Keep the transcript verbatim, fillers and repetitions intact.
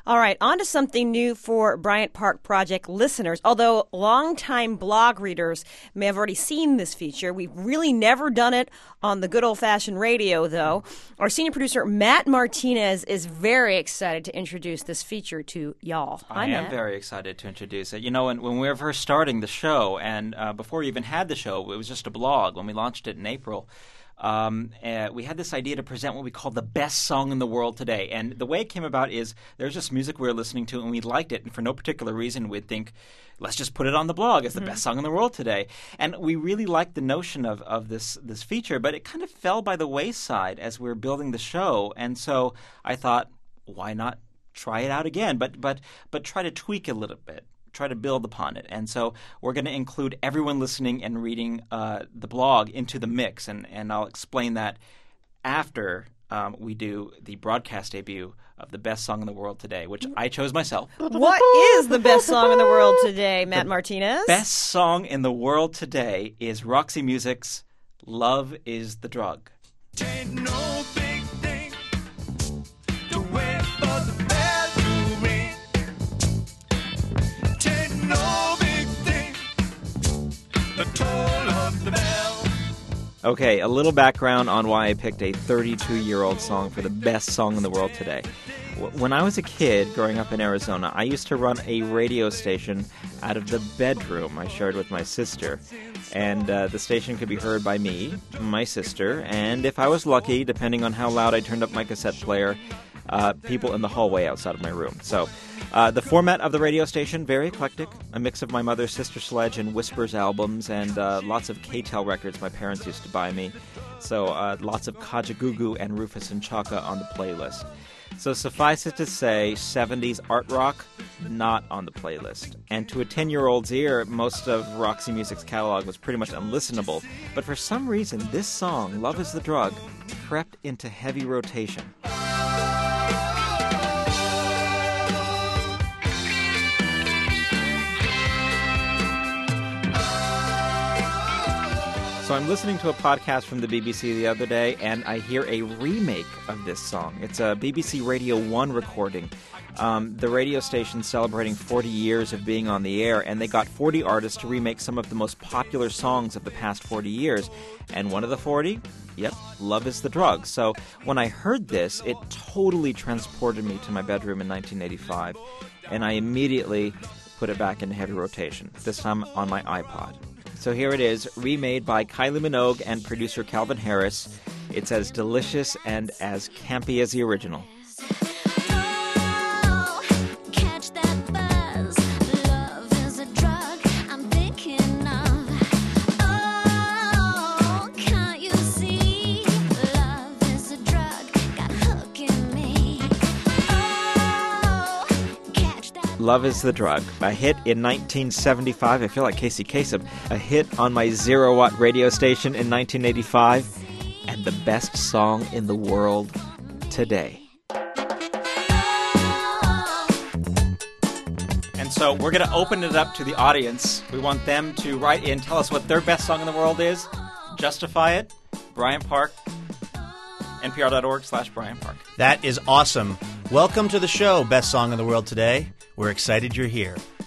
All right, on to something new for Bryant Park Project listeners. Although longtime blog readers may have already seen this feature, we've really never done it on the good old-fashioned radio, though. Our senior producer, Matt Martinez, is very excited to introduce this feature to y'all. Hi, I Matt. am very excited to introduce it. You know, when, when we were first starting the show, and uh, before we even had the show, it was just a blog. When we launched it in April, Um, uh, we had this idea to present what we call the best song in the world today. And the way it came about is there's just music we were listening to and we liked it. And for no particular reason, we'd think, let's just put it on the blog as the mm-hmm. best song in the world today. And we really liked the notion of, of this, this feature, but it kind of fell by the wayside as we were building the show. And so I thought, why not try it out again, but, but, but try to tweak a little bit. Try to build upon it. And so we're going to include everyone listening and reading uh, the blog into the mix, and, and I'll explain that after um, we do the broadcast debut of the best song in the world today, which I chose myself. What is the best song in the world today, Matt the Martinez? Best song in the world today is Roxy Music's Love is the Drug. Ain't no big thing to wait for the bell to ring. No big thing, the toll of the bell. Okay, a little background on why I picked a thirty-two-year-old song for the best song in the world today. When I was a kid growing up in Arizona, I used to run a radio station out of the bedroom I shared with my sister. And uh, the station could be heard by me, my sister, and if I was lucky, depending on how loud I turned up my cassette player, uh, people in the hallway outside of my room. So uh, the format of the radio station, very eclectic, a mix of my mother's Sister Sledge and Whispers albums, and uh, lots of K-Tel records my parents used to buy me. So uh, lots of Kajagoogoo and Rufus and Chaka on the playlist. So suffice it to say, seventies art rock, not on the playlist. And to a ten-year-old's ear, most of Roxy Music's catalog was pretty much unlistenable. But for some reason, this song, Love is the Drug, crept into heavy rotation. So I'm listening to a podcast from the B B C the other day, and I hear a remake of this song. It's a B B C Radio one recording. Um, the radio station celebrating forty years of being on the air, and they got forty artists to remake some of the most popular songs of the past forty years. And one of the forty, yep, Love is the Drug. So when I heard this, it totally transported me to my bedroom in nineteen eighty-five, and I immediately put it back in heavy rotation, this time on my iPod. So here it is, remade by Kylie Minogue and producer Calvin Harris. It's as delicious and as campy as the original. Love is the Drug, a hit in nineteen seventy-five. I feel like Casey Kasem. A hit on my zero-watt radio station in nineteen eighty-five, and the best song in the world today. And so we're going to open it up to the audience. We want them to write in, tell us what their best song in the world is, justify it. Bryant Park, npr.org slash Bryant Park. That is awesome. Welcome to the show, Best Song in the World Today. We're excited you're here.